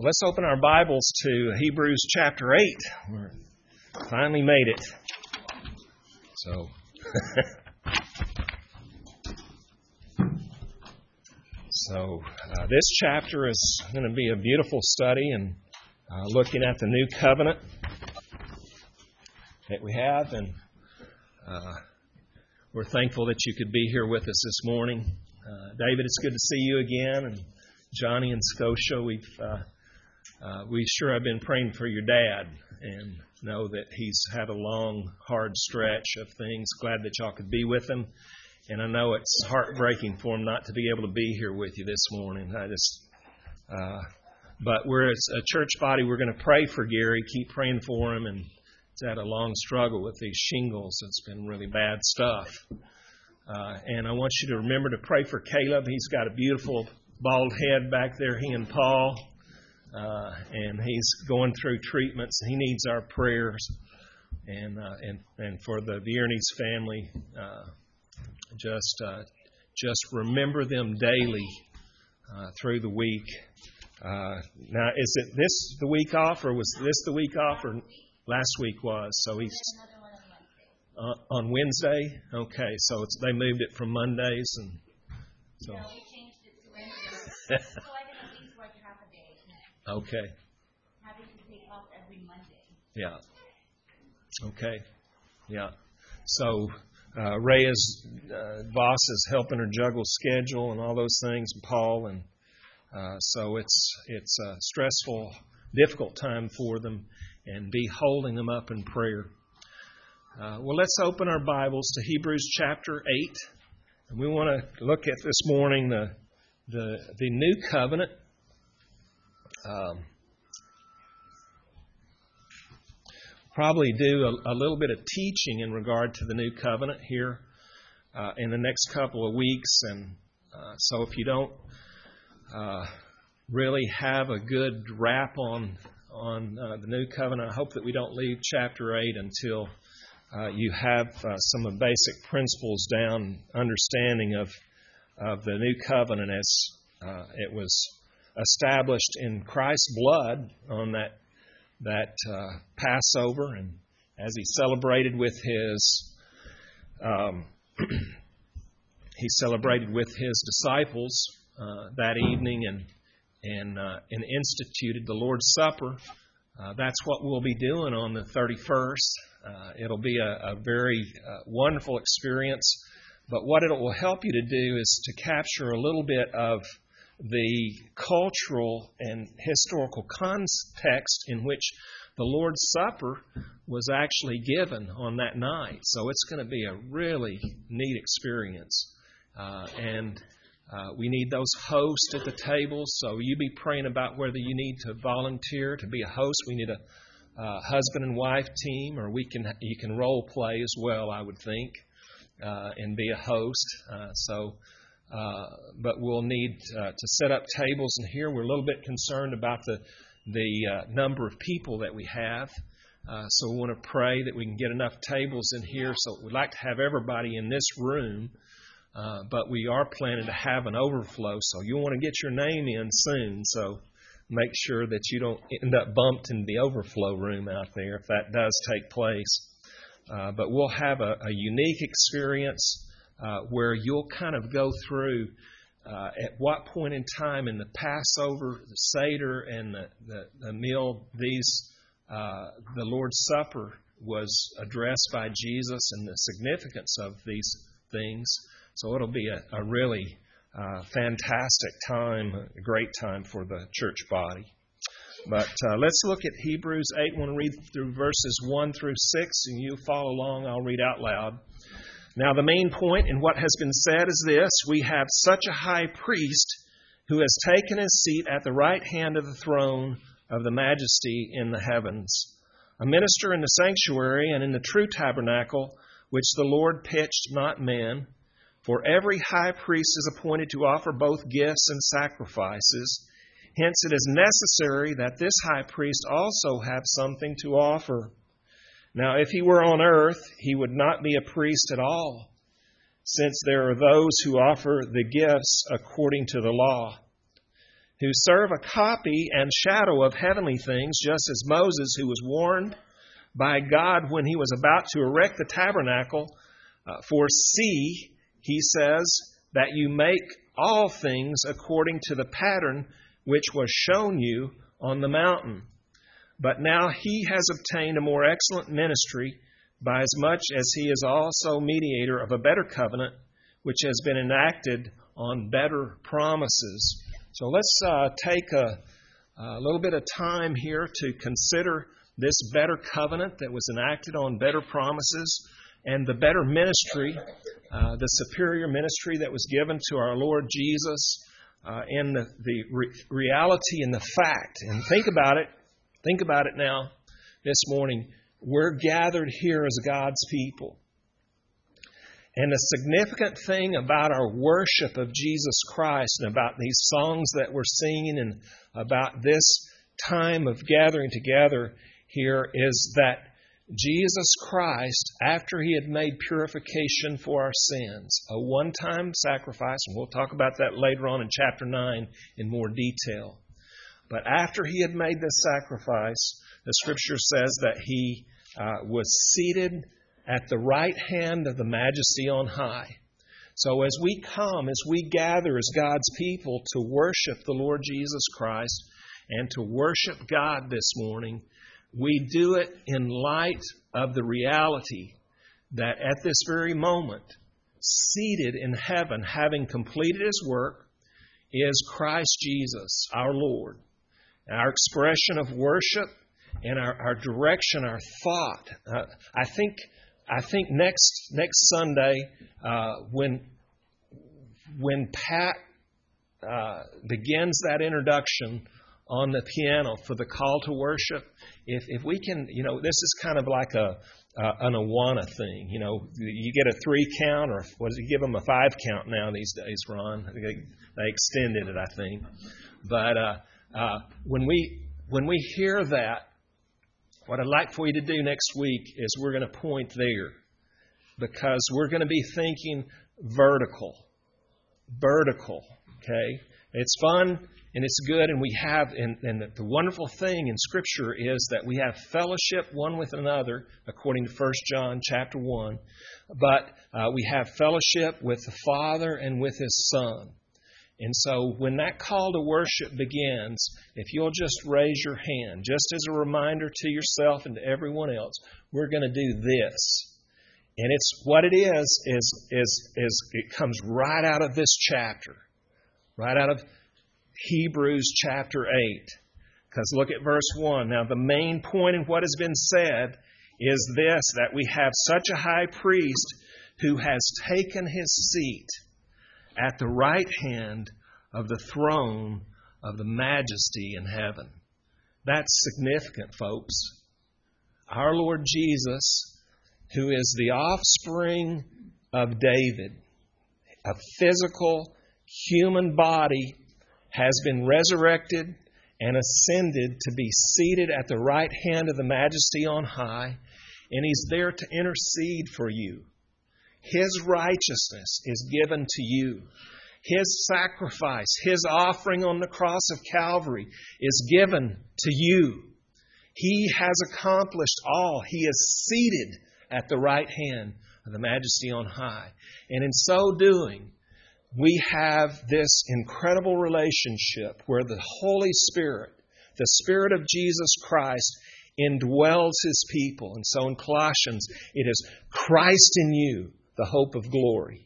Let's open our Bibles to Hebrews chapter 8. We finally made it. This chapter is going to be a beautiful study and looking at the new covenant that we have. And we're thankful that you could be here with us this morning. David, it's good to see you again. And Johnny and Scotia, we sure have been praying for your dad and know that he's had a long, hard stretch of things. Glad that y'all could be with him. And I know it's heartbreaking for him not to be able to be here with you this morning. But we're as a church body, we're going to pray for Gary, keep praying for him. And he's had a long struggle with these shingles. It's been really bad stuff. And I want you to remember to pray for Caleb. He's got a beautiful bald head back there, he and Paul. And he's going through treatments. He needs our prayers. And for the Viernes family, just remember them daily through the week. Now, is it this the week off, or was this the week off, or last week was? So he's on Wednesday. Okay, so they moved it from Mondays, and so. No, we changed it to Wednesday. So I can at least work half a day. Okay. Having to take off every Monday. Yeah. Okay. Yeah. So Rhea's boss is helping her juggle schedule and all those things, Paul, and so it's a stressful, difficult time for them, and be holding them up in prayer. Well, let's open our Bibles to Hebrews chapter 8, and we want to look at this morning the new covenant. Probably do a little bit of teaching in regard to the new covenant here in the next couple of weeks. And so if you don't really have a good wrap on the new covenant, I hope that we don't leave chapter 8 until you have some of the basic principles down, understanding of the new covenant as it was established in Christ's blood on that Passover, and as he celebrated with his disciples that evening, and instituted the Lord's Supper. That's what we'll be doing on the 31st. It'll be a very wonderful experience. But what it will help you to do is to capture a little bit of the cultural and historical context in which the Lord's Supper was actually given on that night. So it's going to be a really neat experience. And we need those hosts at the table. So you be praying about whether you need to volunteer to be a host. We need a husband and wife team, or you can role play as well, I would think, and be a host. But we'll need to set up tables in here. We're a little bit concerned about the number of people that we have. So we want to pray that we can get enough tables in here. So we'd like to have everybody in this room, but we are planning to have an overflow. So you'll want to get your name in soon. So make sure that you don't end up bumped in the overflow room out there if that does take place. But we'll have a unique experience where you'll kind of go through at what point in time in the Passover, the Seder, and the meal, the Lord's Supper was addressed by Jesus, and the significance of these things. So it'll be a really fantastic time, a great time for the church body. But let's look at Hebrews 8. I want to read through verses 1 through 6, and you follow along. I'll read out loud. Now, the main point in what has been said is this: we have such a high priest who has taken his seat at the right hand of the throne of the majesty in the heavens, a minister in the sanctuary and in the true tabernacle, which the Lord pitched, not men. For every high priest is appointed to offer both gifts and sacrifices. Hence it is necessary that this high priest also have something to offer. Now, if he were on earth, he would not be a priest at all, since there are those who offer the gifts according to the law. who serve a copy and shadow of heavenly things, just as Moses, who was warned by God when he was about to erect the tabernacle, for see, he says, that you make all things according to the pattern which was shown you on the mountain. But now he has obtained a more excellent ministry, by as much as he is also mediator of a better covenant, which has been enacted on better promises. So let's take a little bit of time here to consider this better covenant that was enacted on better promises, and the better ministry, the superior ministry that was given to our Lord Jesus, and the reality and the fact. And think about it now this morning. We're gathered here as God's people. And the significant thing about our worship of Jesus Christ and about these songs that we're singing and about this time of gathering together here is that Jesus Christ, after He had made purification for our sins, a one-time sacrifice, and we'll talk about that later on in chapter 9 in more detail. But after He had made this sacrifice, the Scripture says that He was seated at the right hand of the Majesty on high. So as we come, as we gather as God's people to worship the Lord Jesus Christ and to worship God this morning, we do it in light of the reality that at this very moment, seated in heaven, having completed His work, is Christ Jesus, our Lord. Our expression of worship and our direction, our thought. I think next Sunday, when Pat begins that introduction on the piano for the call to worship, if we can, this is kind of like an Awana thing. You get a 3 count, or what does he give them, a 5 count now these days, Ron? They extended it, I think. But when we hear that, what I'd like for you to do next week is we're going to point there, because we're going to be thinking vertical, okay? It's fun and it's good, and we have, and the wonderful thing in Scripture is that we have fellowship one with another, according to 1 John chapter 1, but we have fellowship with the Father and with His Son. And so when that call to worship begins, if you'll just raise your hand, just as a reminder to yourself and to everyone else, we're going to do this. And it's what it is it comes right out of this chapter, right out of Hebrews chapter 8. Because look at verse 1. Now the main point in what has been said is this, that we have such a high priest who has taken His seat at the right hand of the throne of the Majesty in heaven. That's significant, folks. Our Lord Jesus, who is the offspring of David, a physical human body, has been resurrected and ascended to be seated at the right hand of the Majesty on high, and He's there to intercede for you. His righteousness is given to you. His sacrifice, His offering on the cross of Calvary is given to you. He has accomplished all. He is seated at the right hand of the Majesty on high. And in so doing, we have this incredible relationship where the Holy Spirit, the Spirit of Jesus Christ, indwells His people. And so in Colossians, it is Christ in you, the hope of glory.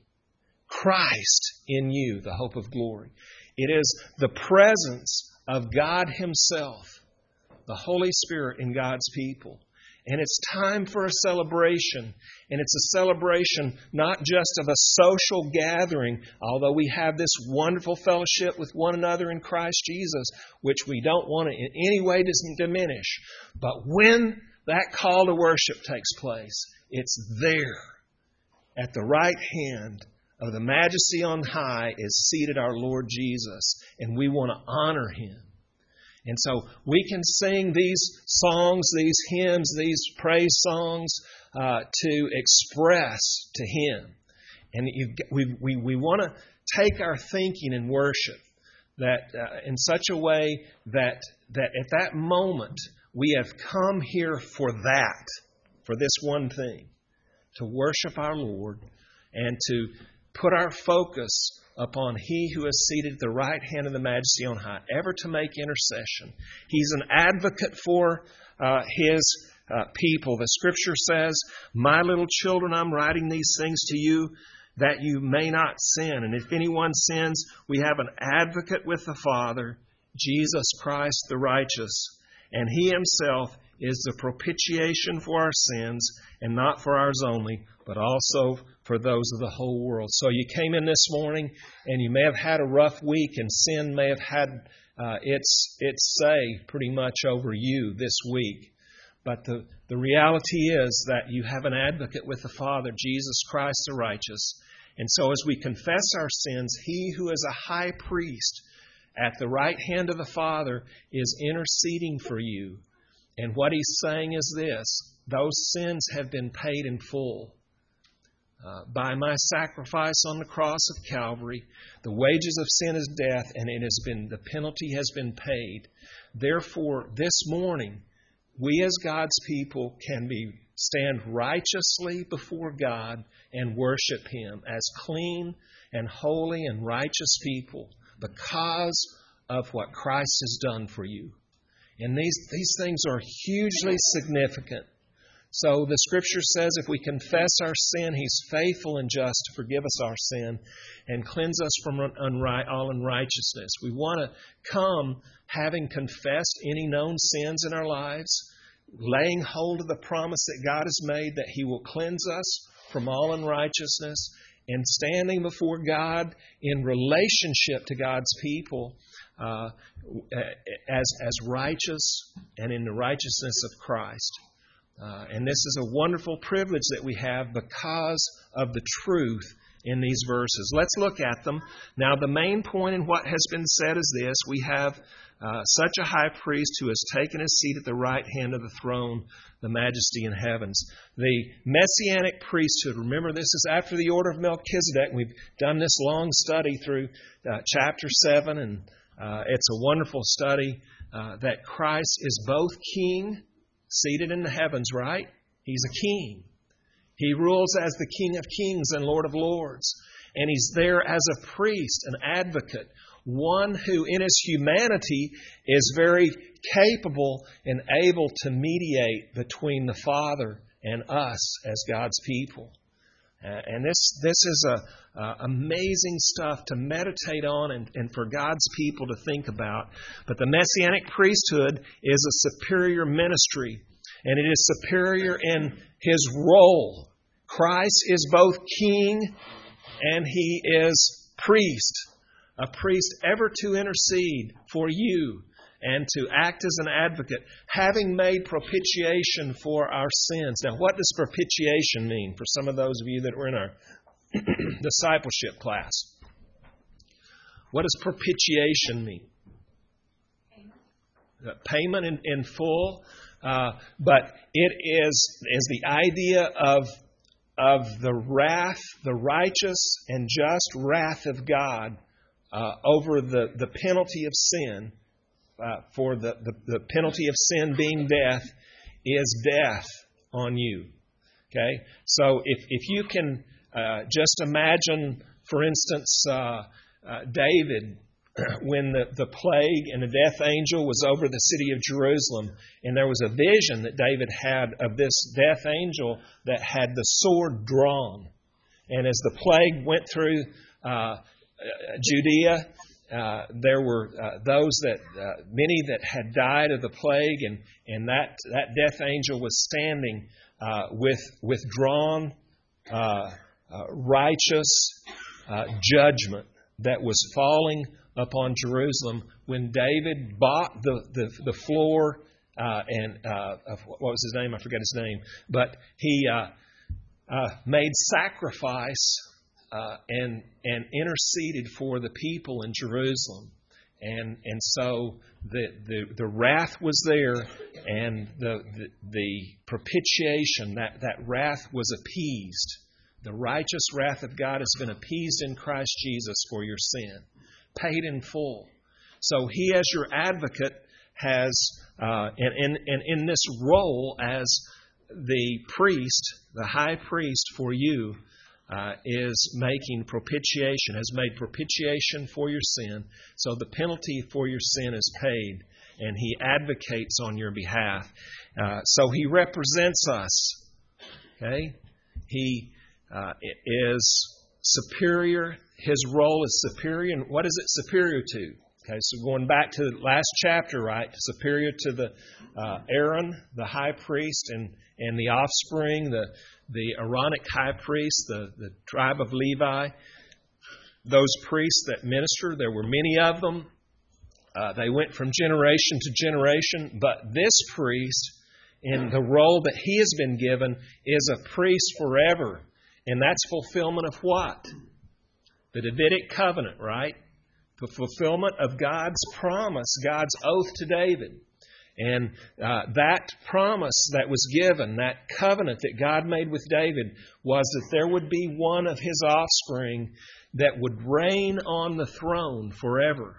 Christ in you, the hope of glory. It is the presence of God Himself, the Holy Spirit in God's people. And it's time for a celebration. And it's a celebration not just of a social gathering, although we have this wonderful fellowship with one another in Christ Jesus, which we don't want to in any way diminish. But when that call to worship takes place, it's there. At the right hand of the Majesty on high is seated our Lord Jesus, and we want to honor Him. And so we can sing these songs, these hymns, these praise songs to express to Him. And we want to take our thinking in worship that in such a way that at that moment we have come here for this one thing, to worship our Lord and to put our focus upon He who is seated at the right hand of the Majesty on high, ever to make intercession. He's an advocate for His people. The Scripture says, "My little children, I'm writing these things to you that you may not sin. And if anyone sins, we have an advocate with the Father, Jesus Christ the righteous. And He Himself is the propitiation for our sins, and not for ours only, but also for those of the whole world." So you came in this morning, and you may have had a rough week, and sin may have had its say pretty much over you this week. But the reality is that you have an advocate with the Father, Jesus Christ the righteous. And so as we confess our sins, He who is a high priest at the right hand of the Father is interceding for you. And what He's saying is this: those sins have been paid in full. By my sacrifice on the cross of Calvary, the wages of sin is death, and the penalty has been paid. Therefore, this morning, we as God's people can stand righteously before God and worship Him as clean and holy and righteous people because of what Christ has done for you. And these things are hugely significant. So the Scripture says if we confess our sin, He's faithful and just to forgive us our sin and cleanse us from all unrighteousness. We want to come having confessed any known sins in our lives, laying hold of the promise that God has made that He will cleanse us from all unrighteousness, and standing before God in relationship to God's people as righteous and in the righteousness of Christ. And this is a wonderful privilege that we have because of the truth in these verses. Let's look at them. Now, the main point in what has been said is this: we have such a high priest who has taken his seat at the right hand of the throne, the Majesty in heavens. The Messianic priesthood, remember this is after the order of Melchizedek. We've done this long study through chapter 7, and it's a wonderful study that Christ is both king, seated in the heavens, right? He's a king. He rules as the King of Kings and Lord of Lords. And He's there as a priest, an advocate, one who in His humanity is very capable and able to mediate between the Father and us as God's people. And this is amazing stuff to meditate on and for God's people to think about. But the Messianic priesthood is a superior ministry, and it is superior in His role. Christ is both king and He is priest, a priest ever to intercede for you and to act as an advocate, having made propitiation for our sins. Now, what does propitiation mean for some of those of you that were in our discipleship class? What does propitiation mean? Payment in full. But it is the idea of the wrath, the righteous and just wrath of God over the penalty of sin. For the penalty of sin being death is death on you. Okay? So if you can just imagine, for instance, David, when the plague and the death angel was over the city of Jerusalem, and there was a vision that David had of this death angel that had the sword drawn. And as the plague went through Judea, there were many that had died of the plague, and that death angel was standing with drawn righteous judgment that was falling upon Jerusalem when David bought the floor of what was his name? I forget his name. But he made sacrifice and interceded for the people in Jerusalem. And so the wrath was there, and the propitiation, that wrath was appeased. The righteous wrath of God has been appeased in Christ Jesus for your sin, paid in full. So He, as your advocate, has, and in this role as the priest, the high priest for you, is making propitiation, has made propitiation for your sin. So the penalty for your sin is paid, and He advocates on your behalf. So He represents us. Okay? He is superior. His role is superior. And what is it superior to? Okay, so going back to the last chapter, right? Superior to the Aaron, the high priest, and the offspring, the Aaronic high priest, the tribe of Levi. Those priests that minister, there were many of them. They went from generation to generation. But this priest, in the role that he has been given, is a priest forever. And that's fulfillment of what? The Davidic covenant, right? The fulfillment of God's promise, God's oath to David. And that promise that was given, that covenant that God made with David, was that there would be one of his offspring that would reign on the throne forever.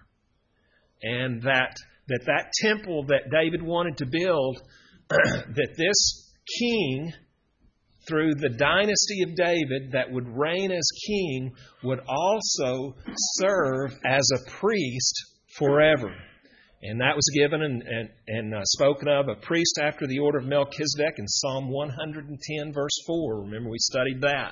And that temple that David wanted to build, that this king, through the dynasty of David that would reign as king, would also serve as a priest forever. And that was given and spoken of, a priest after the order of Melchizedek in Psalm 110, verse 4. Remember, we studied that.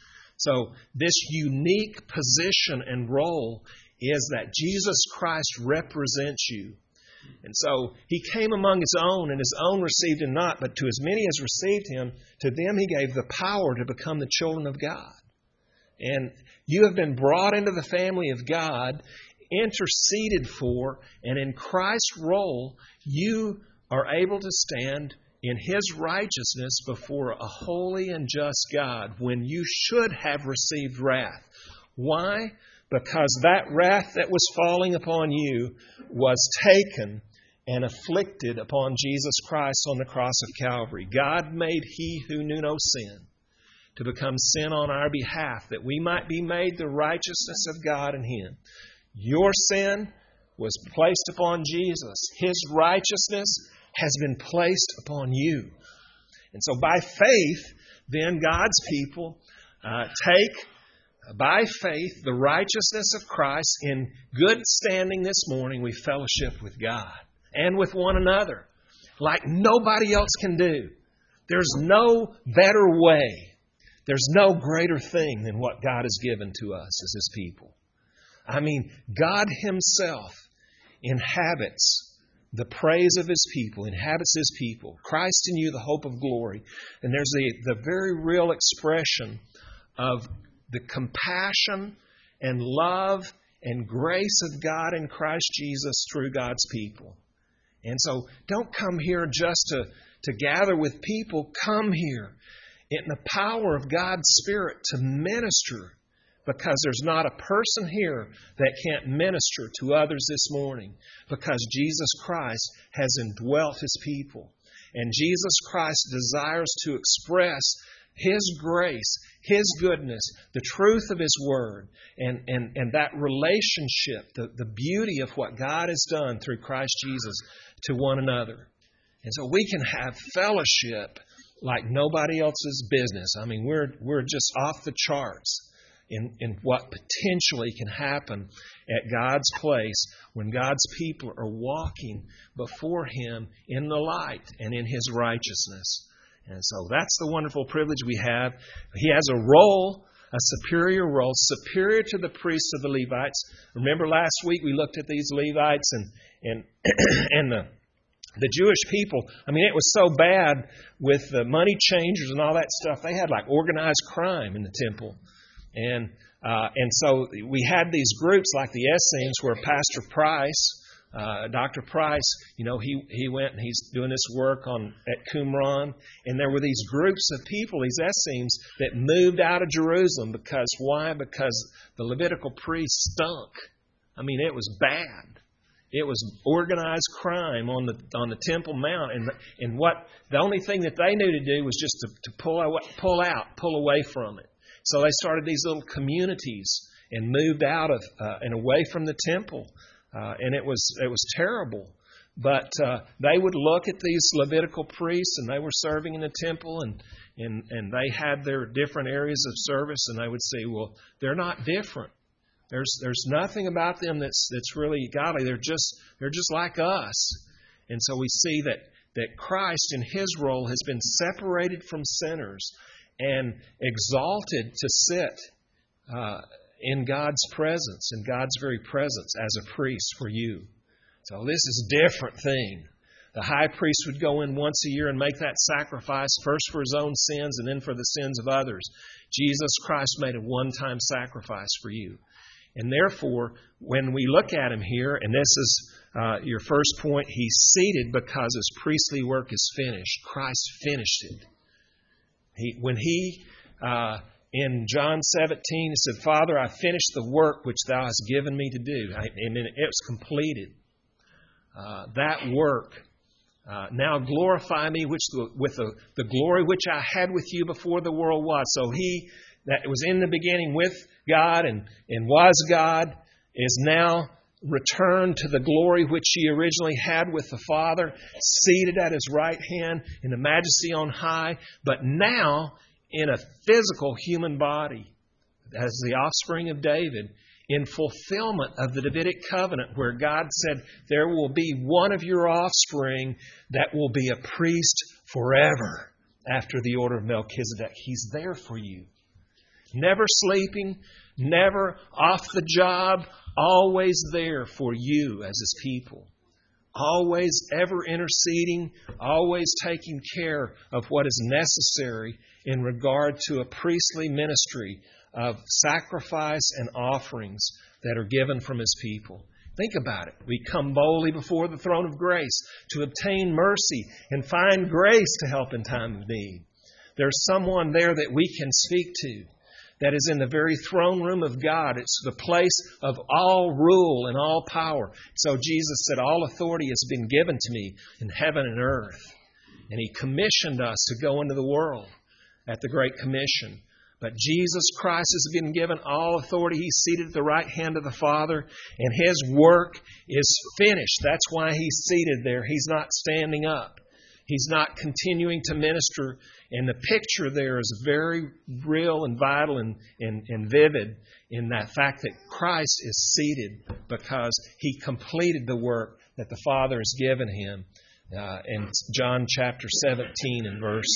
So this unique position and role is that Jesus Christ represents you. And so He came among His own, and His own received Him not. But to as many as received Him, to them He gave the power to become the children of God. And you have been brought into the family of God, interceded for, and in Christ's role, you are able to stand in His righteousness before a holy and just God when you should have received wrath. Why? Because that wrath that was falling upon you was taken and afflicted upon Jesus Christ on the cross of Calvary. God made He who knew no sin to become sin on our behalf, that we might be made the righteousness of God in Him. Your sin was placed upon Jesus. His righteousness has been placed upon you. And so by faith, then God's people take by faith the righteousness of Christ. In good standing this morning, we fellowship with God and with one another like nobody else can do. There's no better way. There's no greater thing than what God has given to us as His people. I mean, God Himself inhabits the praise of His people, inhabits His people. Christ in you, the hope of glory. And there's the very real expression of the compassion and love and grace of God in Christ Jesus through God's people. And so don't come here just to gather with people. Come here in the power of God's Spirit to minister, because there's not a person here that can't minister to others this morning, because Jesus Christ has indwelt His people. And Jesus Christ desires to express His grace, His goodness, the truth of His Word, and that relationship, the beauty of what God has done through Christ Jesus to one another. And so we can have fellowship like nobody else's business. I mean, we're just off the charts in what potentially can happen at God's place when God's people are walking before Him in the light and in His righteousness. And so that's the wonderful privilege we have. He has a role, a superior role, superior to the priests of the Levites. Remember last week we looked at these Levites and the Jewish people. I mean, it was so bad with the money changers and all that stuff. They had like organized crime in the temple. And so we had these groups like the Essenes, where Pastor Price, Dr. Price, he went and he's doing this work at Qumran, and there were these groups of people, these Essenes, that moved out of Jerusalem. Because why? Because the Levitical priests stunk. I mean, it was bad. It was organized crime on the Temple Mount, and what the only thing that they knew to do was just to pull away from it. So they started these little communities and moved out of and away from the temple and it was terrible. But they would look at these Levitical priests, and they were serving in the temple, and they had their different areas of service, and they would say, well, they're not different. There's nothing about them that's really godly. They're just like us. And so we see that Christ in His role has been separated from sinners and exalted to sit in God's presence, in God's very presence as a priest for you. So this is a different thing. The high priest would go in once a year and make that sacrifice, first for his own sins and then for the sins of others. Jesus Christ made a one-time sacrifice for you. And therefore, when we look at Him here, and this is your first point, He's seated because His priestly work is finished. Christ finished it. When He, in John 17, He said, Father, I finished the work which Thou hast given me to do. And it was completed. That work, now glorify me with the glory which I had with you before the world was. So He that was in the beginning with God and was God is now returned to the glory which He originally had with the Father, seated at His right hand in the majesty on high, but now in a physical human body as the offspring of David, in fulfillment of the Davidic covenant, where God said, there will be one of your offspring that will be a priest forever after the order of Melchizedek. He's there for you. Never sleeping, never off the job, always there for you as His people. Always ever interceding, always taking care of what is necessary in regard to a priestly ministry of sacrifice and offerings that are given from His people. Think about it. We come boldly before the throne of grace to obtain mercy and find grace to help in time of need. There's someone there that we can speak to that is in the very throne room of God. It's the place of all rule and all power. So Jesus said, all authority has been given to me in heaven and earth. And He commissioned us to go into the world at the Great Commission. But Jesus Christ has been given all authority. He's seated at the right hand of the Father, and His work is finished. That's why He's seated there. He's not standing up. He's not continuing to minister. And the picture there is very real and vital and vivid in that fact that Christ is seated because He completed the work that the Father has given Him. In John chapter 17 and verse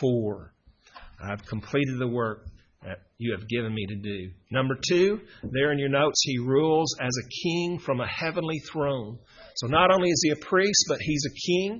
4. I've completed the work that you have given me to do. Number 2, there in your notes, He rules as a king from a heavenly throne. So not only is He a priest, but He's a king.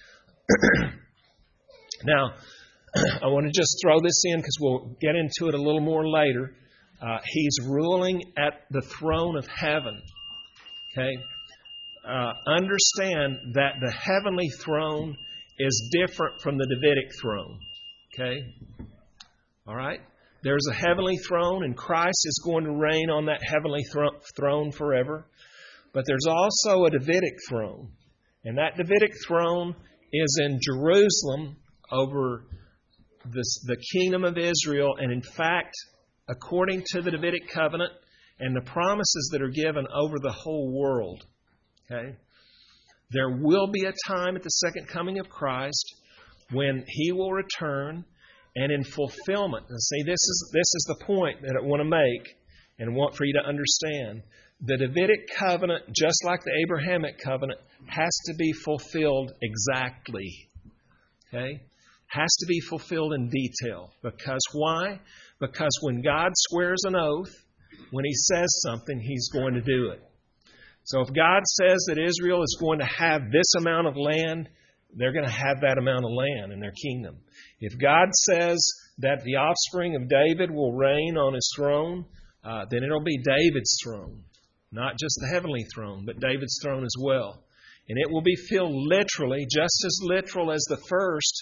Now, I want to just throw this in because we'll get into it a little more later. He's ruling at the throne of heaven. Okay? Understand that the heavenly throne is different from the Davidic throne. Okay? All right? There's a heavenly throne, and Christ is going to reign on that heavenly throne forever. But there's also a Davidic throne. And that Davidic throne is in Jerusalem over the kingdom of Israel. And in fact, according to the Davidic covenant and the promises that are given over the whole world. Okay? There will be a time at the second coming of Christ when He will return, and in fulfillment. And see, this is the point that I want to make and want for you to understand. The Davidic covenant, just like the Abrahamic covenant, has to be fulfilled exactly. Okay? Has to be fulfilled in detail. Because why? Because when God swears an oath, when He says something, He's going to do it. So if God says that Israel is going to have this amount of land, they're going to have that amount of land in their kingdom. If God says that the offspring of David will reign on His throne, then it'll be David's throne. Not just the heavenly throne, but David's throne as well. And it will be filled literally, just as literal as the first,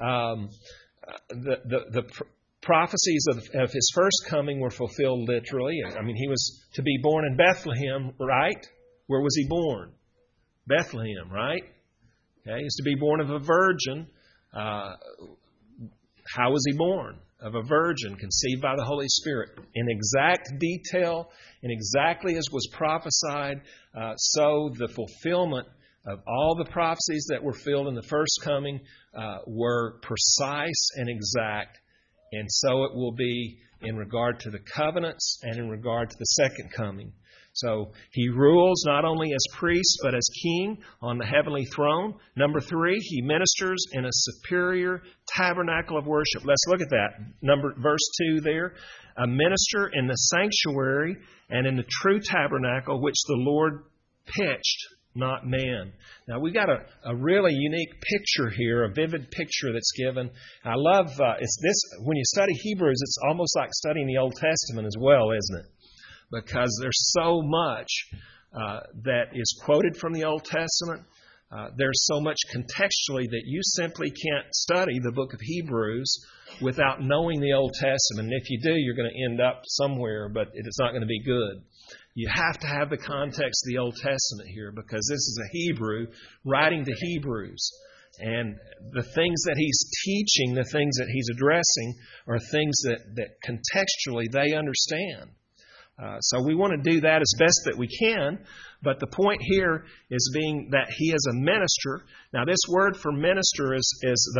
the prophecies of His first coming were fulfilled literally. I mean, He was to be born in Bethlehem, right? Where was He born? Bethlehem, right? Okay, He was to be born of a virgin. How was He born? of a virgin conceived by the Holy Spirit in exact detail and exactly as was prophesied, so the fulfillment of all the prophecies that were filled in the first coming were precise and exact. And so it will be in regard to the covenants and in regard to the second coming. So He rules not only as priest but as king on the heavenly throne. Number 3, He ministers in a superior tabernacle of worship. Let's look at that. Verse 2 there. A minister in the sanctuary and in the true tabernacle which the Lord pitched, not man. Now we got a really unique picture here, a vivid picture that's given. I love it's this. When you study Hebrews, it's almost like studying the Old Testament as well, isn't it? Because there's so much that is quoted from the Old Testament. There's so much contextually that you simply can't study the book of Hebrews without knowing the Old Testament. And if you do, you're going to end up somewhere, but it's not going to be good. You have to have the context of the Old Testament here, because this is a Hebrew writing to Hebrews. And the things that he's teaching, the things that he's addressing, are things that contextually they understand. So we want to do that as best that we can. But the point here is being that he is a minister. Now, this word for minister is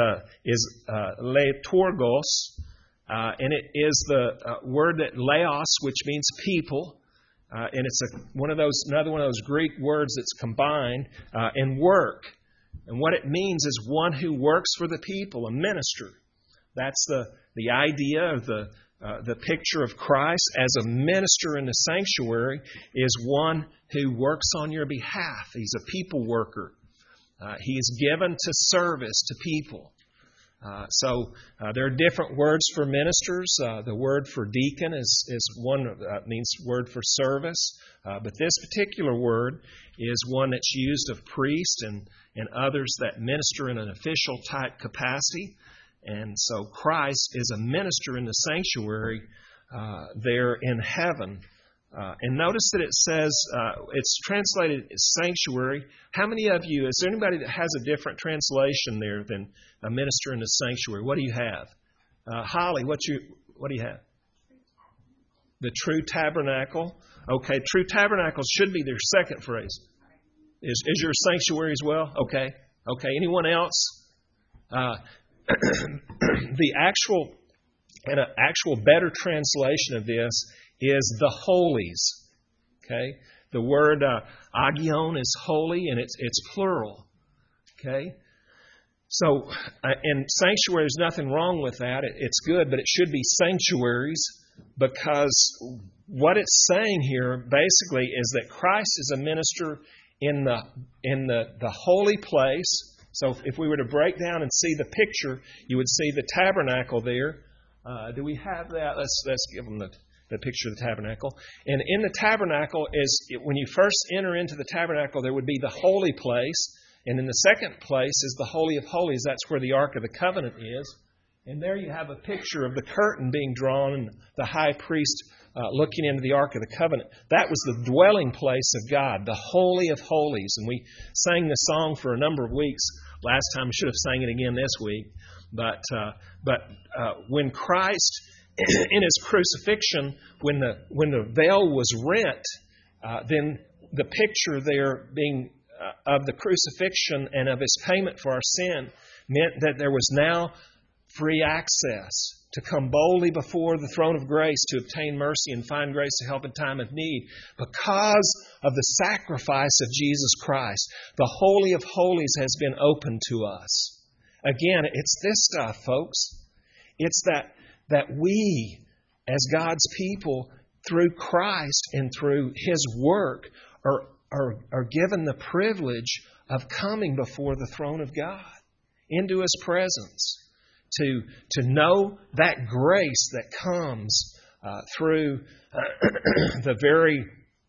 leitorgos, and it is the word that laos, which means people, and it's another one of those Greek words that's combined, and work. And what it means is one who works for the people, a minister. That's the idea of the picture of Christ as a minister in the sanctuary is one who works on your behalf. He's a people worker. He is given to service to people. So there are different words for ministers. The word for deacon is one means word for service. But this particular word is one that's used of priests and others that minister in an official type capacity. And so Christ is a minister in the sanctuary there in heaven. And notice that it says, it's translated as sanctuary. How many of you, is there anybody that has a different translation there than a minister in the sanctuary? What do you have? Holly, what do you have? The true tabernacle. Okay, true tabernacle should be their second phrase. Is your sanctuary as well? Okay. Anyone else? The actual better translation of this is the holies. Okay, the word agion is holy, and it's plural. Okay, so and sanctuary, there's nothing wrong with that. It's good, but it should be sanctuaries, because what it's saying here basically is that Christ is a minister in the holy place. So if we were to break down and see the picture, you would see the tabernacle there. Do we have that? Let's give them the picture of the tabernacle. And in the tabernacle when you first enter into the tabernacle, there would be the holy place. And in the second place is the Holy of Holies. That's where the Ark of the Covenant is. And there you have a picture of the curtain being drawn and the high priest looking into the Ark of the Covenant. That was the dwelling place of God, the Holy of Holies. And we sang the song for a number of weeks. Last time, I should have sang it again this week. But when Christ, in His crucifixion, when the veil was rent, then the picture there being of the crucifixion and of His payment for our sin meant that there was now free access to come boldly before the throne of grace to obtain mercy and find grace to help in time of need. Because of the sacrifice of Jesus Christ, the Holy of Holies has been opened to us. Again, it's this stuff, folks. It's that we, as God's people, through Christ and through His work, are given the privilege of coming before the throne of God, into His presence, to know that grace that comes through the very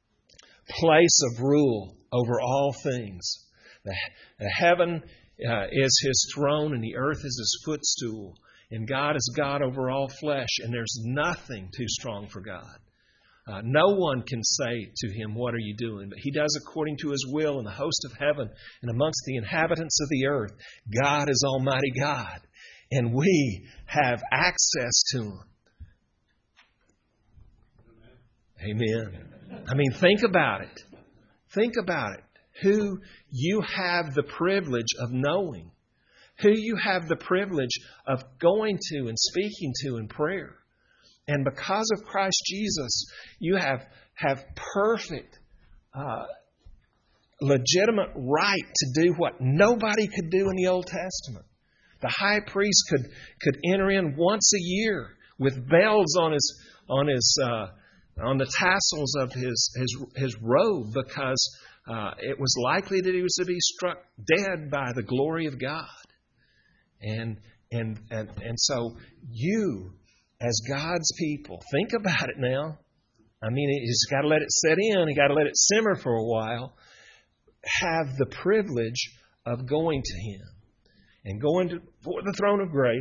place of rule over all things. The heaven is His throne and the earth is His footstool. And God is God over all flesh, and there's nothing too strong for God. No one can say to Him, "What are you doing?" But He does according to His will in the host of heaven and amongst the inhabitants of the earth. God is Almighty God. And we have access to Him. Amen. I mean, think about it. Think about it. Who you have the privilege of knowing. Who you have the privilege of going to and speaking to in prayer. And because of Christ Jesus, you have perfect, legitimate right to do what nobody could do in the Old Testament. The high priest could enter in once a year with bells on the tassels of his robe, because it was likely that he was to be struck dead by the glory of God. And so you, as God's people, think about it now. I mean, he's got to let it set in. He's got to let it simmer for a while. Have the privilege of going to Him and going before the throne of grace,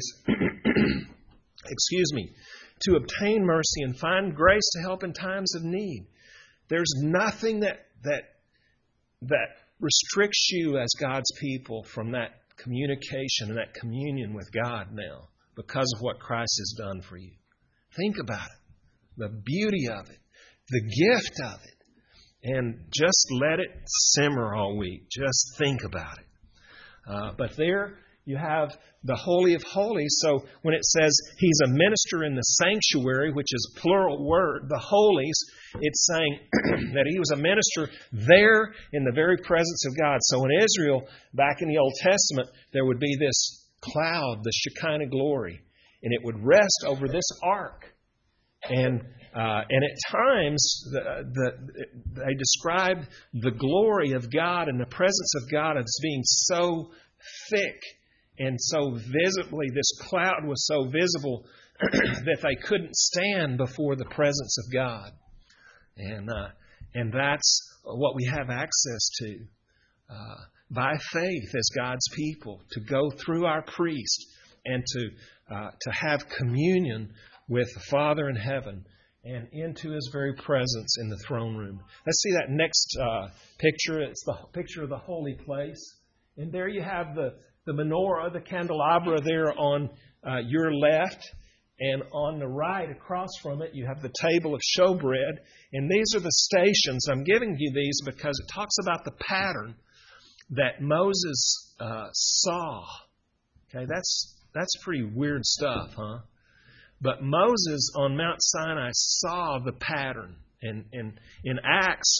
to obtain mercy and find grace to help in times of need. There's nothing that restricts you as God's people from that communication and that communion with God now, because of what Christ has done for you. Think about it. The beauty of it. The gift of it. And just let it simmer all week. Just think about it. But there you have the Holy of Holies. So when it says He's a minister in the sanctuary, which is a plural word, the holies, it's saying that He was a minister there in the very presence of God. So in Israel, back in the Old Testament, there would be this cloud, the Shekinah glory, and it would rest over this ark. And at times, they described the glory of God and the presence of God as being so thick and so visibly, this cloud was so visible that they couldn't stand before the presence of God. And that's what we have access to by faith as God's people, to go through our priest and to have communion with the Father in heaven and into His very presence in the throne room. Let's see that next picture. It's the picture of the holy place. And there you have the menorah, the candelabra there on your left. And on the right, across from it, you have the table of showbread. And these are the stations. I'm giving you these because it talks about the pattern that Moses saw. Okay, that's pretty weird stuff, huh? But Moses on Mount Sinai saw the pattern. And in Acts,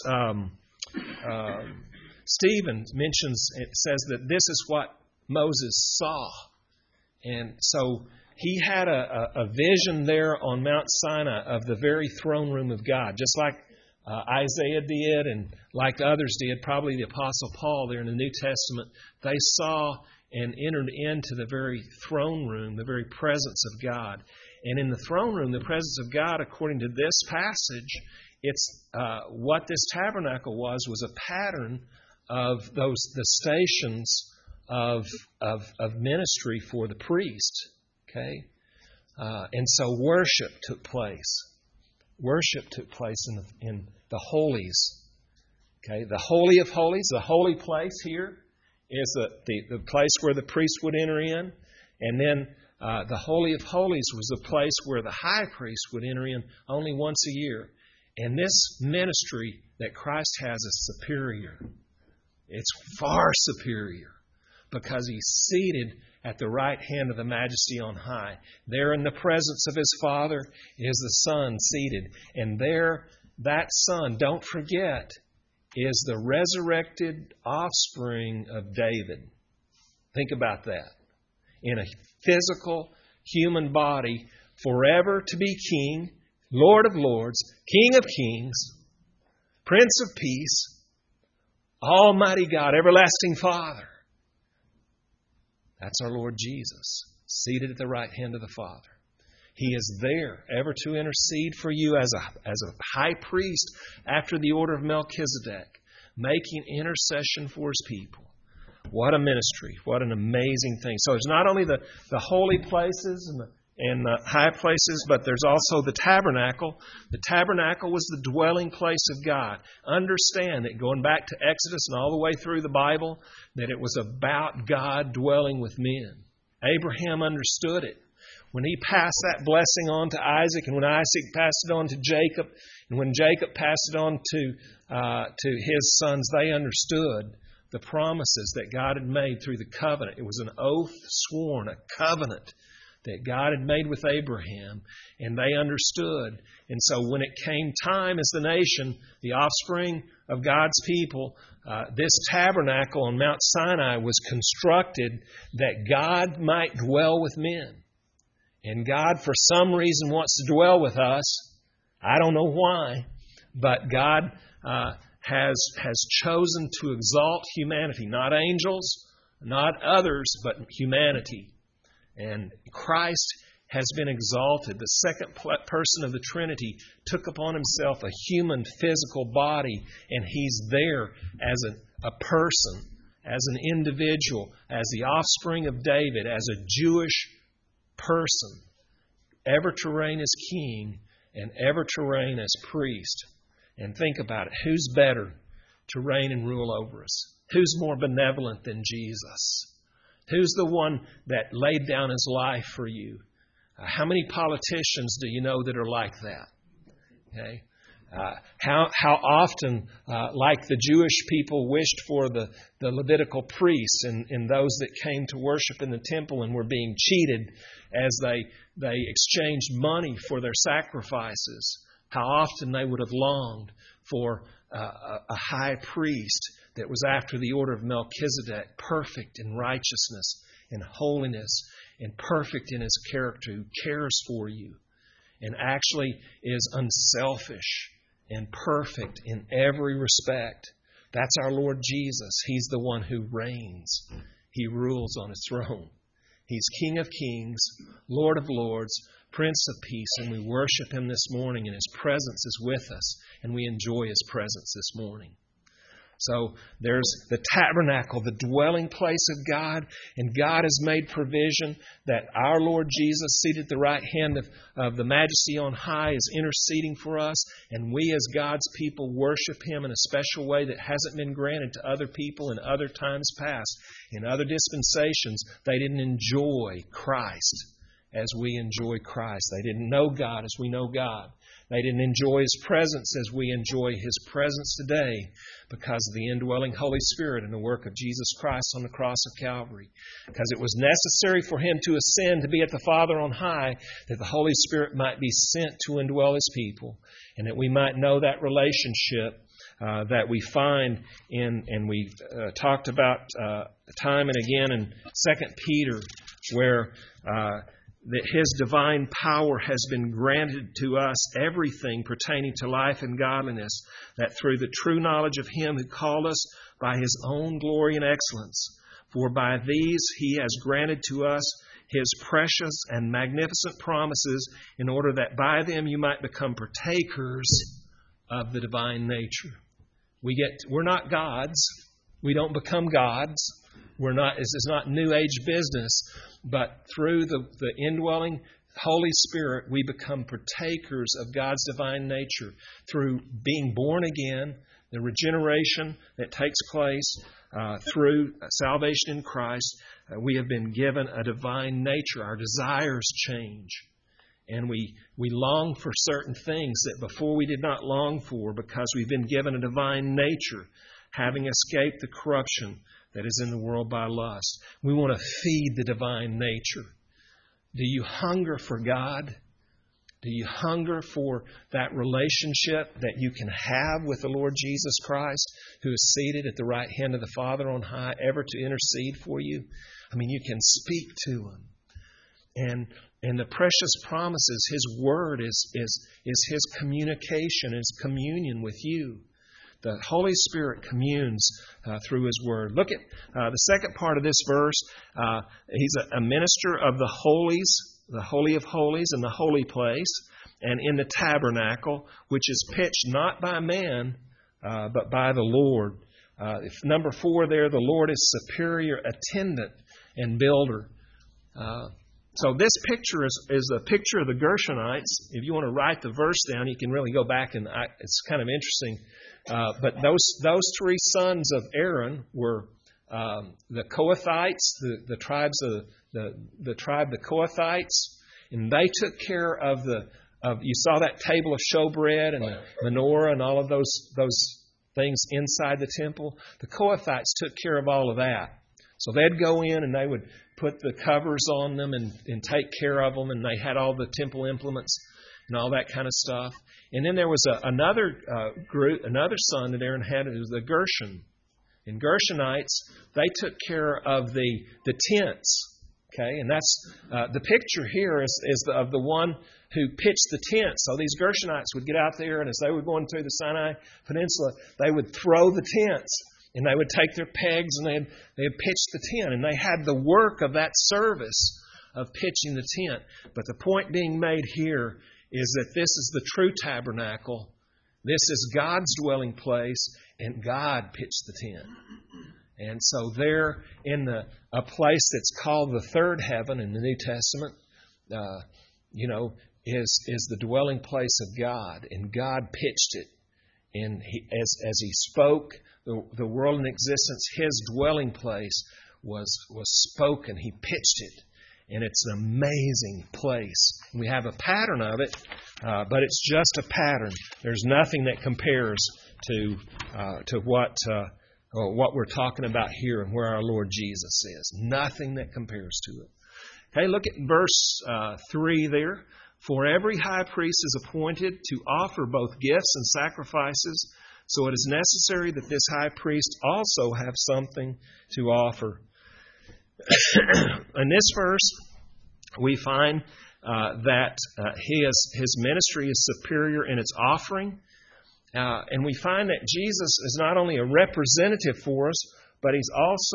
Stephen mentions, it says that this is what Moses saw. And so he had a vision there on Mount Sinai of the very throne room of God, just like Isaiah did and like others did, probably the Apostle Paul there in the New Testament. They saw and entered into the very throne room, the very presence of God. And in the throne room, the presence of God, according to this passage, it's what this tabernacle was a pattern of the stations of ministry for the priest. Okay? And so worship took place. Worship took place in the holies. Okay? The Holy of Holies, the holy place here, is the place where the priest would enter in. And then the Holy of Holies was the place where the high priest would enter in only once a year. And this ministry that Christ has is superior. It's far superior, because He's seated at the right hand of the Majesty on high. There in the presence of His Father is the Son seated. And there, that Son, don't forget, is the resurrected offspring of David. Think about that. In a physical human body, forever to be King, Lord of Lords, King of Kings, Prince of Peace, Almighty God, Everlasting Father. That's our Lord Jesus, seated at the right hand of the Father. He is there ever to intercede for you as a high priest after the order of Melchizedek, making intercession for His people. What a ministry. What an amazing thing. So there's not only the holy places and the high places, but there's also the tabernacle. The tabernacle was the dwelling place of God. Understand that going back to Exodus and all the way through the Bible, that it was about God dwelling with men. Abraham understood it. When he passed that blessing on to Isaac, and when Isaac passed it on to Jacob, and when Jacob passed it on to his sons, they understood the promises that God had made through the covenant. It was an oath sworn, a covenant that God had made with Abraham, and they understood. And so when it came time as the nation, the offspring of God's people, this tabernacle on Mount Sinai was constructed that God might dwell with men. And God, for some reason, wants to dwell with us. I don't know why, but God has chosen to exalt humanity, not angels, not others, but humanity. And Christ has been exalted. The second person of the Trinity took upon himself a human physical body, and he's there as a person, as an individual, as the offspring of David, as a Jewish person, ever to reign as king and ever to reign as priest. And think about it. Who's better to reign and rule over us? Who's more benevolent than Jesus? Who's the one that laid down his life for you? How many politicians do you know that are like that? Okay. How often, like the Jewish people wished for the Levitical priests and those that came to worship in the temple and were being cheated as they exchanged money for their sacrifices. How often they would have longed for a high priest that was after the order of Melchizedek, perfect in righteousness and holiness and perfect in his character, who cares for you and actually is unselfish and perfect in every respect. That's our Lord Jesus. He's the one who reigns. He rules on his throne. He's King of kings, Lord of lords, Prince of Peace, and we worship him this morning, and his presence is with us, and we enjoy his presence this morning. So there's the tabernacle, the dwelling place of God, and God has made provision that our Lord Jesus, seated at the right hand of the Majesty on high, is interceding for us, and we as God's people worship him in a special way that hasn't been granted to other people in other times past. In other dispensations, they didn't enjoy Christ as we enjoy Christ. They didn't know God as we know God. They didn't enjoy his presence as we enjoy his presence today because of the indwelling Holy Spirit and the work of Jesus Christ on the cross of Calvary. Because it was necessary for him to ascend to be at the Father on high, that the Holy Spirit might be sent to indwell his people, and that we might know that relationship that we find in, and we talked about time and again in 2 Peter, where that his divine power has been granted to us everything pertaining to life and godliness, that through the true knowledge of him who called us by his own glory and excellence, for by these he has granted to us his precious and magnificent promises, in order that by them you might become partakers of the divine nature. We're not gods. We don't become gods. This is not New Age business, but through the indwelling Holy Spirit, we become partakers of God's divine nature through being born again, the regeneration that takes place through salvation in Christ. We have been given a divine nature. Our desires change, and we long for certain things that before we did not long for, because we've been given a divine nature, having escaped the corruption that is in the world by lust. We want to feed the divine nature. Do you hunger for God? Do you hunger for that relationship that you can have with the Lord Jesus Christ, who is seated at the right hand of the Father on high, ever to intercede for you? I mean, you can speak to him. And the precious promises, his word is his communication, his communion with you. The Holy Spirit communes through his word. Look at the second part of this verse. He's a minister of the holies, the Holy of Holies, and the holy place, and in the tabernacle, which is pitched not by man, but by the Lord. Number 4 there, the Lord is superior attendant and builder. So this picture is a picture of the Gershonites. If you want to write the verse down, you can really go back, and it's kind of interesting. But those 3 sons of Aaron were the Kohathites, the tribes of the tribe, the Kohathites, and they took care of you saw that table of showbread and the menorah and all of those things inside the temple. The Kohathites took care of all of that. So they'd go in and they would put the covers on them and take care of them, and they had all the temple implements and all that kind of stuff. And then there was another group, another son that Aaron had, it was the Gershon. And Gershonites, they took care of the tents. Okay, and that's the picture here is of the one who pitched the tent. So these Gershonites would get out there, and as they were going through the Sinai Peninsula, they would throw the tents, and they would take their pegs and they'd pitch the tent, and they had the work of that service of pitching the tent. But the point being made here is that this is the true tabernacle. This is God's dwelling place, and God pitched the tent. And so there in a place that's called the third heaven in the New Testament, is the dwelling place of God. And God pitched it. And as He spoke the world in existence, His dwelling place was spoken. He pitched it. And it's an amazing place. We have a pattern of it, but it's just a pattern. There's nothing that compares to what we're talking about here and where our Lord Jesus is. Nothing that compares to it. Okay, look at verse 3 there. For every high priest is appointed to offer both gifts and sacrifices, so it is necessary that this high priest also have something to offer. In this verse, we find that his ministry is superior in its offering. And we find that Jesus is not only a representative for us, but he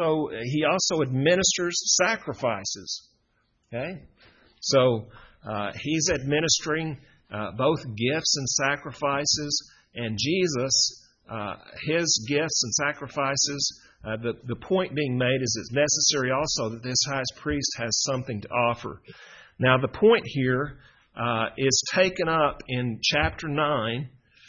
also administers sacrifices. Okay? So he's administering both gifts and sacrifices, and Jesus, his gifts and sacrifices, the point being made is it's necessary also that this high priest has something to offer. Now the point here is taken up in chapter 9.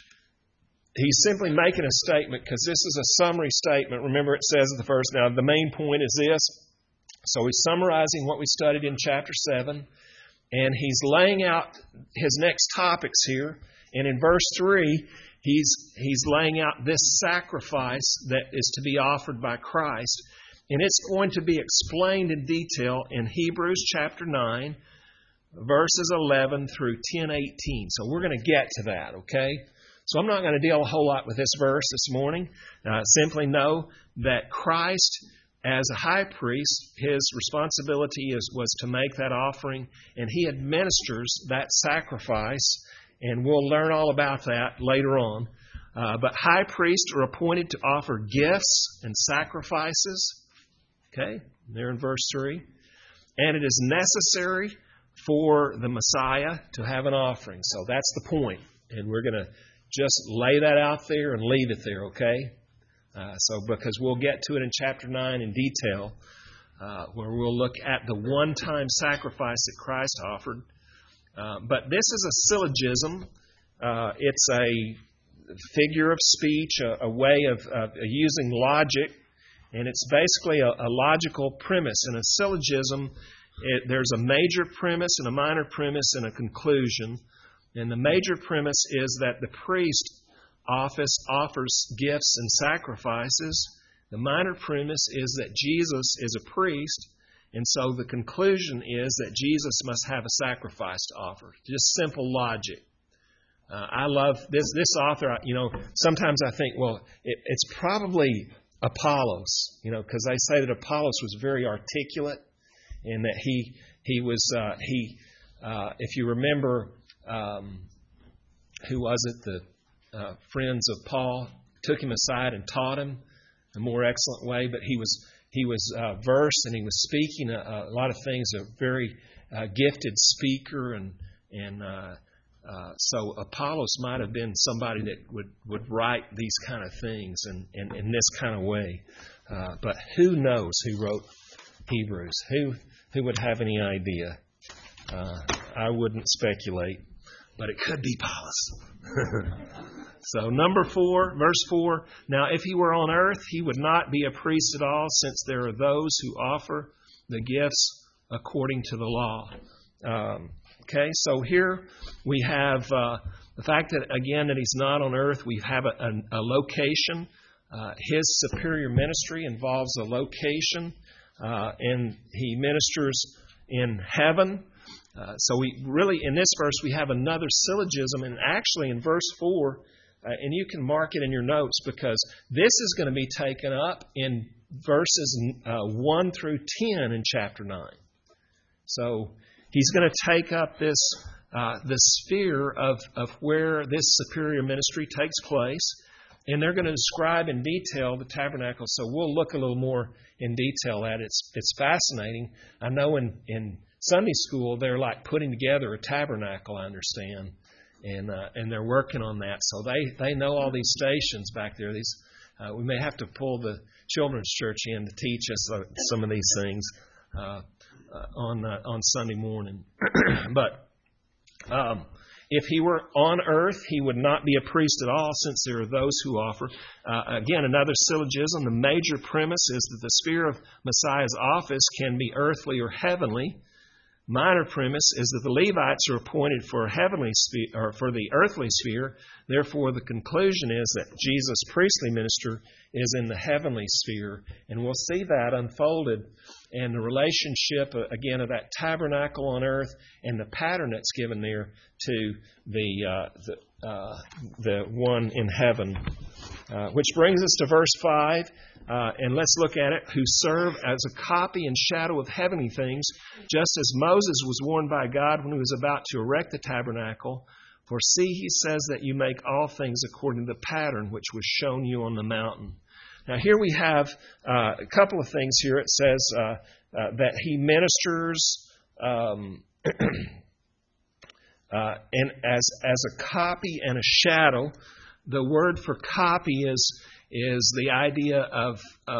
He's simply making a statement because this is a summary statement. Remember, it says at the first, now the main point is this. So he's summarizing what we studied in chapter 7, and he's laying out his next topics here. And in verse 3, he's laying out this sacrifice that is to be offered by Christ. And it's going to be explained in detail in Hebrews chapter 9, verses 11 through 10:18. So we're going to get to that, okay? So I'm not going to deal a whole lot with this verse this morning. Simply know that Christ, as a high priest, his responsibility was to make that offering, and he administers that sacrifice, and we'll learn all about that later on. But high priests are appointed to offer gifts and sacrifices. Okay, there in verse 3. And it is necessary for the Messiah to have an offering. So that's the point. And we're going to just lay that out there and leave it there, okay? Because we'll get to it in chapter 9 in detail, where we'll look at the one-time sacrifice that Christ offered. But this is a syllogism. It's a figure of speech, a way of using logic, and it's basically a logical premise. In a syllogism, there's a major premise and a minor premise and a conclusion. And the major premise is that the priest office offers gifts and sacrifices. The minor premise is that Jesus is a priest, and so the conclusion is that Jesus must have a sacrifice to offer. Just simple logic. I love this author. Sometimes I think, well, it's probably Apollos, because they say that Apollos was very articulate, and that he was if you remember. Who was it? The friends of Paul took him aside and taught him a more excellent way. But he was versed, and he was speaking a lot of things. A very gifted speaker, and so Apollos might have been somebody that would write these kind of things in this kind of way. But who knows who wrote Hebrews? Who would have any idea? I wouldn't speculate, but it could be Apollos. So number 4, verse 4, now if he were on earth, he would not be a priest at all, since there are those who offer the gifts according to the law. Okay, so here we have the fact that, again, that He's not on earth. We have a location. His superior ministry involves a location, and He ministers in heaven. So we really, in this verse, we have another syllogism, and actually in verse 4, and you can mark it in your notes because this is going to be taken up in verses 1 through 10 in chapter 9. So He's going to take up this the sphere of where this superior ministry takes place, and they're going to describe in detail the tabernacle. So we'll look a little more in detail at it. It's fascinating. I know in Sunday school they're like putting together a tabernacle, I understand, and they're working on that. So they know all these stations back there. These we may have to pull the children's church in to teach us some of these things on Sunday morning. But if He were on earth, He would not be a priest at all, since there are those who offer. Again, another syllogism. The major premise is that the sphere of Messiah's office can be earthly or heavenly. Minor premise is that the Levites are appointed for a heavenly sphere, or for the earthly sphere. Therefore, the conclusion is that Jesus' priestly minister is in the heavenly sphere, and we'll see that unfolded in the relationship again of that tabernacle on earth and the pattern that's given there to the one in heaven. Which brings us to verse 5. And let's look at it. Who serve as a copy and shadow of heavenly things, just as Moses was warned by God when he was about to erect the tabernacle. For see, He says that you make all things according to the pattern which was shown you on the mountain. Now here we have a couple of things here. It says that He ministers and as a copy and a shadow. The word for copy is the idea of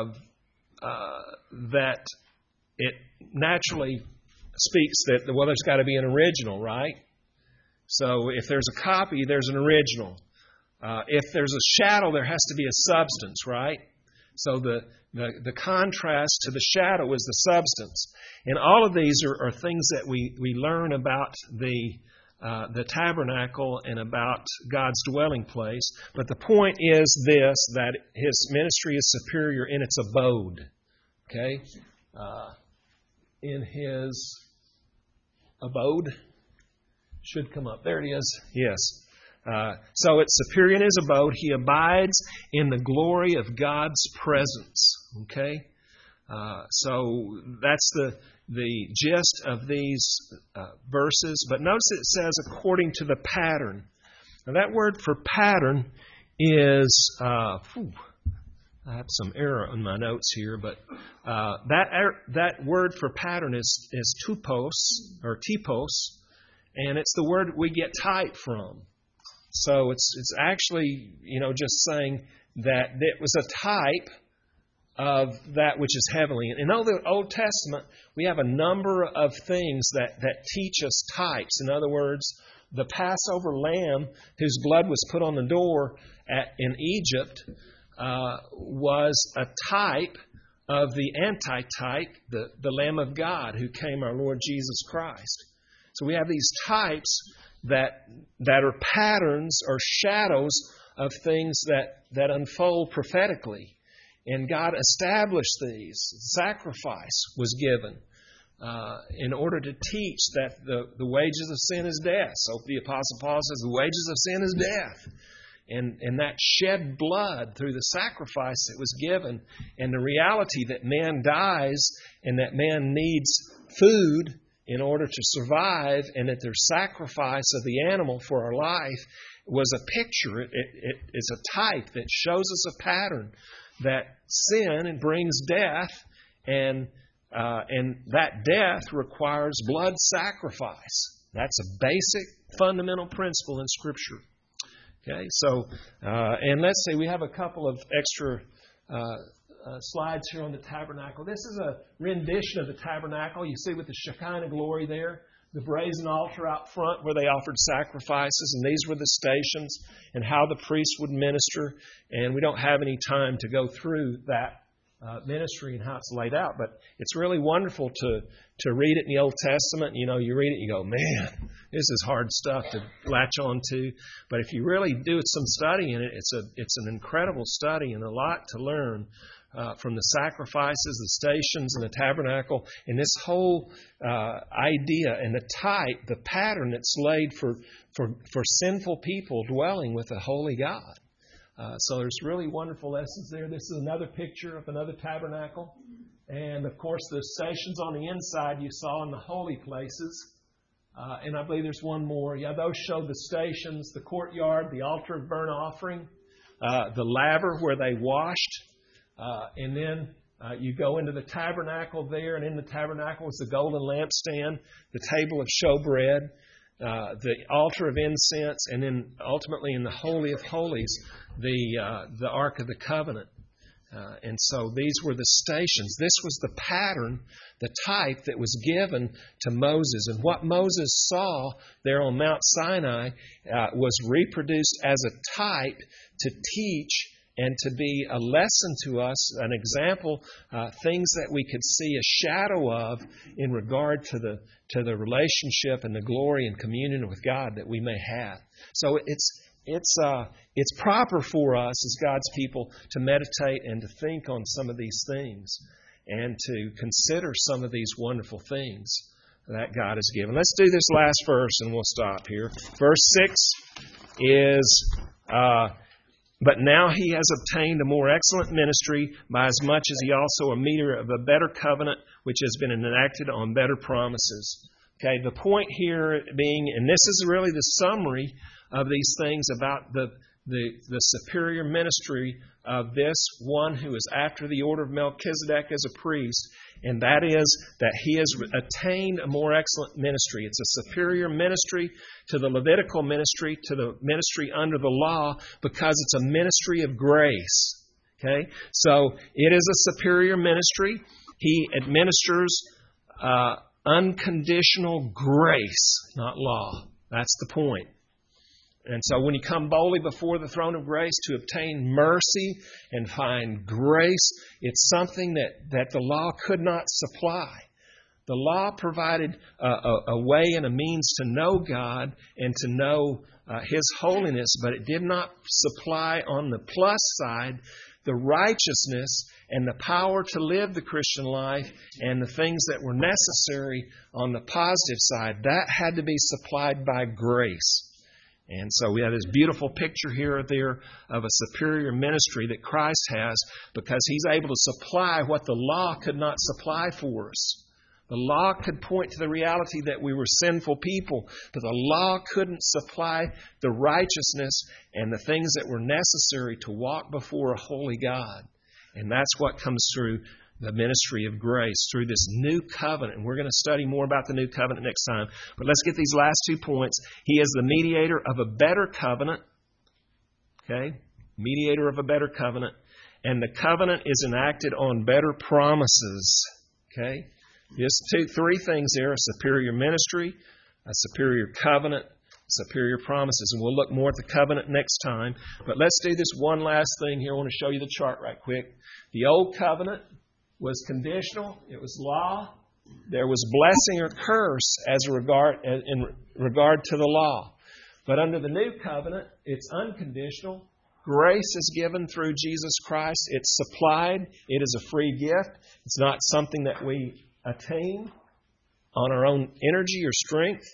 that it naturally speaks that, well, there's got to be an original, right? So if there's a copy, there's an original. If there's a shadow, there has to be a substance, right? So the contrast to the shadow is the substance. And all of these are things that we learn about the tabernacle and about God's dwelling place. But the point is this, that His ministry is superior in its abode. Okay? In His abode. Should come up. There it is. Yes. So it's superior in His abode. He abides in the glory of God's presence. Okay? So that's the gist of these verses. But notice it says according to the pattern. Now that word for pattern is, I have some error in my notes here, but that word for pattern is tupos or typos, and it's the word we get type from. So it's actually, just saying that it was a type of that which is heavenly. In the Old Testament, we have a number of things that teach us types. In other words, the Passover lamb whose blood was put on the door in Egypt was a type of the antitype, the Lamb of God who came, our Lord Jesus Christ. So we have these types that are patterns or shadows of things that unfold prophetically. And God established these. Sacrifice was given in order to teach that the wages of sin is death. So the Apostle Paul says the wages of sin is death. And that shed blood through the sacrifice that was given, and the reality that man dies and that man needs food in order to survive, and that there's sacrifice of the animal for our life, was a picture. It's a type that shows us a pattern that sin brings death, and that death requires blood sacrifice. That's a basic fundamental principle in Scripture. Okay, so and let's see, we have a couple of extra slides here on the tabernacle. This is a rendition of the tabernacle. You see with the Shekinah glory there, the brazen altar out front where they offered sacrifices, and these were the stations and how the priest would minister. And we don't have any time to go through that ministry and how it's laid out. But it's really wonderful to read it in the Old Testament. You know, you read it, you go, man, this is hard stuff to latch on to. But if you really do some study in it, it's an incredible study and a lot to learn from the sacrifices, the stations, and the tabernacle, and this whole idea and the type, the pattern that's laid for sinful people dwelling with a holy God. So there's really wonderful lessons there. This is another picture of another tabernacle. And, of course, the stations on the inside you saw in the holy places. And I believe there's one more. Yeah, those show the stations, the courtyard, the altar of burnt offering, the laver where they washed. And then you go into the tabernacle there, and in the tabernacle is the golden lampstand, the table of showbread, the altar of incense, and then ultimately in the Holy of Holies, the Ark of the Covenant. And so these were the stations. This was the pattern, the type that was given to Moses. And what Moses saw there on Mount Sinai was reproduced as a type to teach and to be a lesson to us, an example, things that we could see a shadow of in regard to the relationship and the glory and communion with God that we may have. So it's proper for us as God's people to meditate and to think on some of these things and to consider some of these wonderful things that God has given. Let's do this last verse and we'll stop here. Verse 6 is... But now he has obtained a more excellent ministry by as much as he also a mediator of a better covenant, which has been enacted on better promises. Okay, the point here being, and this is really the summary of these things about the superior ministry of this one who is after the order of Melchizedek as a priest, and that is that he has attained a more excellent ministry. It's a superior ministry to the Levitical ministry, to the ministry under the law, because it's a ministry of grace. Okay? So it is a superior ministry. He administers unconditional grace, not law. That's the point. And so when you come boldly before the throne of grace to obtain mercy and find grace, it's something that the law could not supply. The law provided a way and a means to know God and to know His holiness, but it did not supply on the plus side the righteousness and the power to live the Christian life and the things that were necessary on the positive side. That had to be supplied by grace. And so we have this beautiful picture here or there of a superior ministry that Christ has because He's able to supply what the law could not supply for us. The law could point to the reality that we were sinful people, but the law couldn't supply the righteousness and the things that were necessary to walk before a holy God. And that's what comes through the ministry of grace, through this new covenant. And we're going to study more about the new covenant next time. But let's get these last 2 points. He is the mediator of a better covenant. Okay? Mediator of a better covenant. And the covenant is enacted on better promises. Okay? Just 3 things there. A superior ministry, a superior covenant, superior promises. And we'll look more at the covenant next time. But let's do this one last thing here. I want to show you the chart right quick. The old covenant was conditional. It was law. There was blessing or curse in regard to the law. But under the new covenant, it's unconditional. Grace is given through Jesus Christ. It's supplied. It is a free gift. It's not something that we attain on our own energy or strength,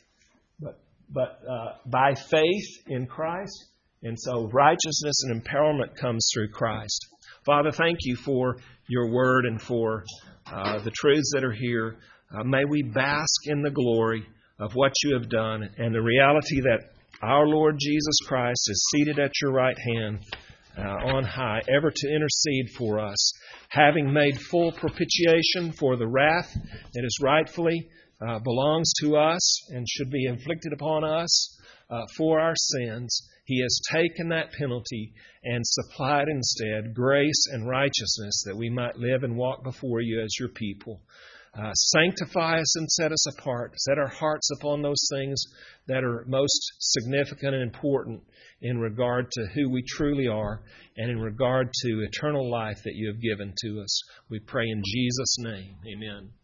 but by faith in Christ. And so righteousness and empowerment comes through Christ. Father, thank you for your word and for the truths that are here. May we bask in the glory of what you have done and the reality that our Lord Jesus Christ is seated at your right hand on high, ever to intercede for us, having made full propitiation for the wrath that is rightfully belongs to us and should be inflicted upon us for our sins. He has taken that penalty and supplied instead grace and righteousness that we might live and walk before you as your people. Sanctify us and set us apart. Set our hearts upon those things that are most significant and important in regard to who we truly are and in regard to eternal life that you have given to us. We pray in Jesus' name. Amen.